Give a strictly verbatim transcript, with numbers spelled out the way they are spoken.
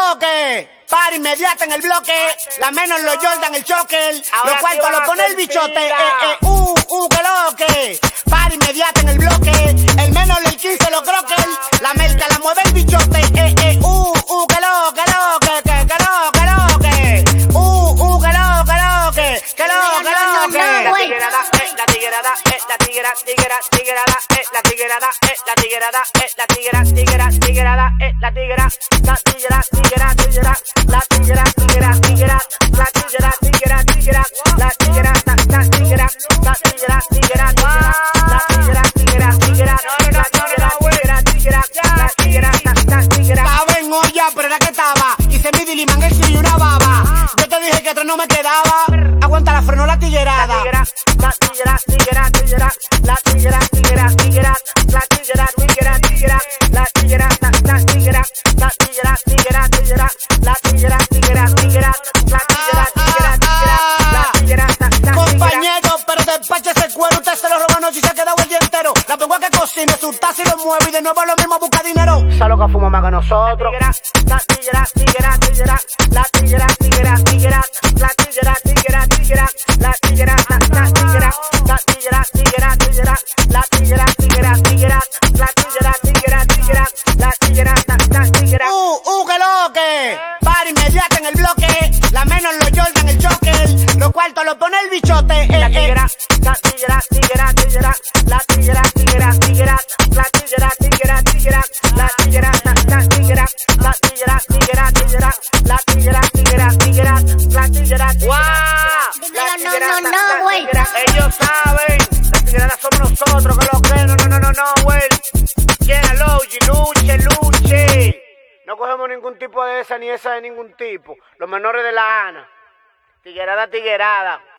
lo que? Para inmediata en el bloque, la menos los Jordan, el choker, los cuartos lo pone el bichote, eh, eh, uh, uh, que lo que? Para inmediata en el bloque, el menos el quince los croquel, la merca la mueve el bichote, eh, eh, uh, uh, que lo, que lo, que, que, que lo, que lo, que, uh, uh, que lo, que lo, que, que lo, que lo, que. La tiguerada, eh, la tiguerada, eh, la tiguera, tiguera, tiguerada, eh, la tiguerada, eh, la tiguerada, eh, la tiguera, tiguera, tiguerada, eh, la tiguera, la tiguera, tiguera, tiguera, la tiguera, tiguera, tiguera, la tiguera, tiguera, tiguera, la tiguera, la tiguera, la tiguera, tiguera, la tiguera, tiguera, tiguera, la tiguera, tiguera, tiguera, la tiguera, la tiguera. Estaba en olla, pero era que estaba. Hice mi diliman y una baba. Yo te dije que atrás no me quedaba. Aguanta la freno la tiguerada. La tiguera, la tiguera, tiguera, tiguera, la tiguera, tiguera, tiguera, la tiguera, tiguera, tiguera, la tiguera, la tiguera, la tiguera, tiguera, tiguera, la tiguera, tiguera, tiguera, la tiguera, tiguera, tiguera, la tiguera, la Compañero, pero despache ese cuero. Usted se lo robó anoche y se ha quedado el día entero. La pongo a que cocine, su taza y lo mueve. Y de nuevo lo mismo busca dinero. Salo que fuma más que nosotros. La tiguera, tiguera, tiguera, la tiguera, tiguera, tiguera, la tiguera, tiguera, tiguera, la tiguera, la tiguera, la tiguera, tiguera, tiguera, la tiguera, tiguera, tiguera, la tiguera, tiguera, tiguera, la tiguera, la tiguera. Uh, uh, que lo que? Para inmediata en el bloque, la menos los Jordan, el choker, los cuartos lo pone el bichote, eh, La eh. tiguera, la tiguera, tiguera, tiguera, la tiguera, tiguera, tiguera, la tiguera, tiguera, tiguera, la tiguera, la tiguera, la tiguera, tiguera, tiguera, la tiguera, tiguera, tiguera, la tiguera, ¡Guau! la No, no, no, güey. Ellos saben, la tiguera somos nosotros, que lo que no, no, no, no, no, güey. Quiera luche, luche, luche. No cogemos ningún tipo de esa ni esa de ningún tipo. Los menores de la Ana. Tiguerada, tiguerada.